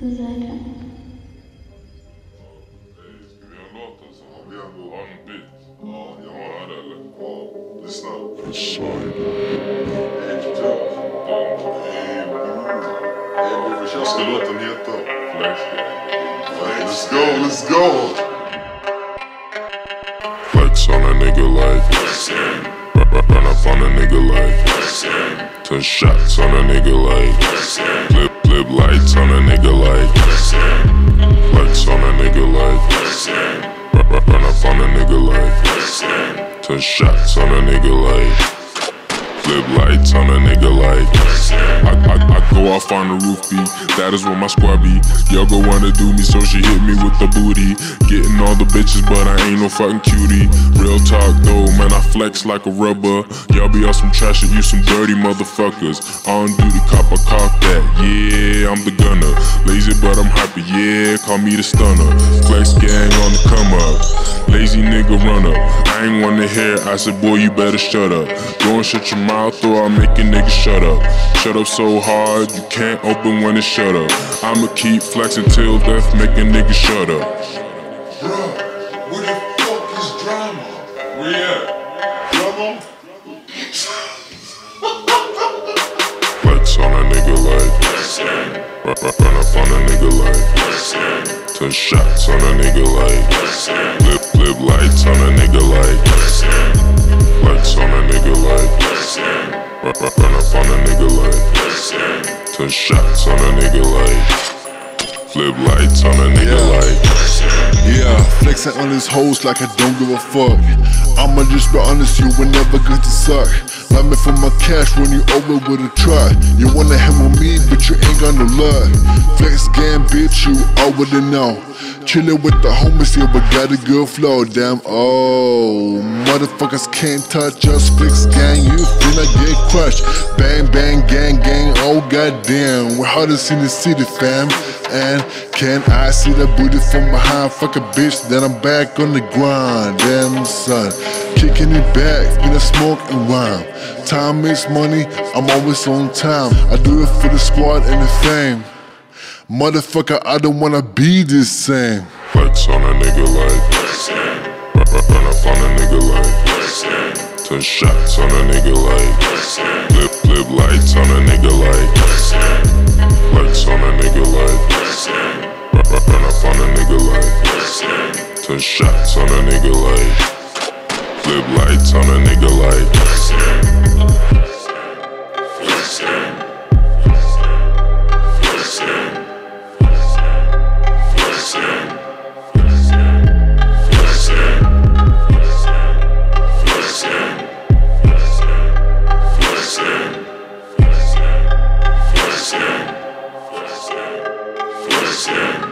zur Seite. Ska vi göra en låt alltså? Ja, vi har en beat. Ja, jag har det eller? Ja, lyssna. Vad ska låten heta? Flex Gang. Let's go, let's go! Flex on a nigga like run up on a nigga like 10 shots on a nigga like flip lights on a nigga like flex on a nigga like run up on a nigga like 10 shots on a nigga like flip lights on a nigga like I go off on the roof beat, that is what my squad be. Y'all go wanna do me, so she hit me with the booty. Getting all the bitches, but I ain't no fucking cutie. Real talk though, man, I flex like a rubber. Y'all be on some trash and you some dirty motherfuckers. On duty, cop a cock that, yeah, I'm the gunner. Lazy but I'm hyper, yeah, call me the stunner. Flex gang on the come up, lazy nigga run up. I ain't wanna hear, I said boy you better shut up. Go and shut your mouth or I'll make a nigga shut up. Shut up so hard, you can't open when it's shut up. I'ma keep flexing till death, make a nigga shut up. Bruh, where the fuck is drama? Where you at? Drama? Flex on a nigga like run up on a nigga like 10 shots on a nigga like flip lights on a nigga like flex on a nigga like run up on a nigga like 10 shots on a nigga like flip lights on a nigga like Yeah, flexing on these hoes like I don't give a fuck. I'ma just be honest, you were never good to suck. Let me for my cash, run you over with a truck. You wanna hang with me, but you ain't got no luck. Flex game, bitch, you already know. Chillin' with the homies, yeah, but got a good flow. Damn, oh, motherfuckers can't touch us. Flex gang, you finna get crushed. Bang, bang, gang, gang, oh goddamn. We're hardest in the city, fam. And can I see the booty from behind? Fuck a bitch, then I'm back on the grind. Damn son, kicking it back, finna smoke and rhyme. Time makes money, I'm always on time. I do it for the squad and the fame. Motherfucker, I don't wanna be the same. Flex on a nigga like run up on a nigga like 10 shots on a nigga like flip lights on a nigga like flex on a nigga like run up on a nigga like 10 shots on a nigga like flip lights on a nigga like Yeah.